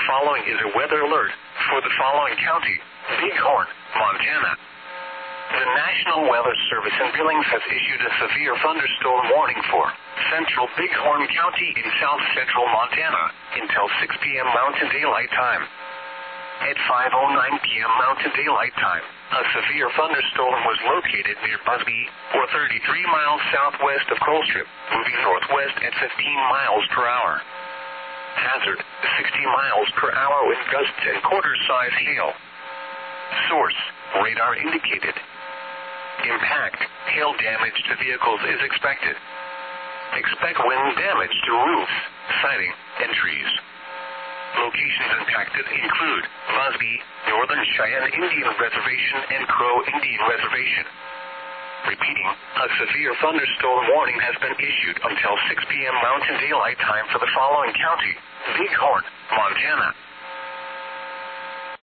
following is a weather alert for the following county: Bighorn, Montana. The National Weather Service in Billings has issued a severe thunderstorm warning for central Bighorn County in south central Montana until 6 p.m. Mountain Daylight Time. At 5:09 p.m. Mountain Daylight Time, a severe thunderstorm was located near Busby, or 33 miles southwest of Colstrip, moving northwest at 15 miles per hour. Hazard: 60 miles per hour with gusts and quarter-size hail. Source: radar indicated. Impact: hail damage to vehicles is expected. Expect wind damage to roofs, siding, and trees. Locations impacted include Busby, Northern Cheyenne Indian Reservation, and Crow Indian Reservation. Repeating, a severe thunderstorm warning has been issued until 6 p.m. Mountain Daylight Time for the following county: Bighorn, Montana.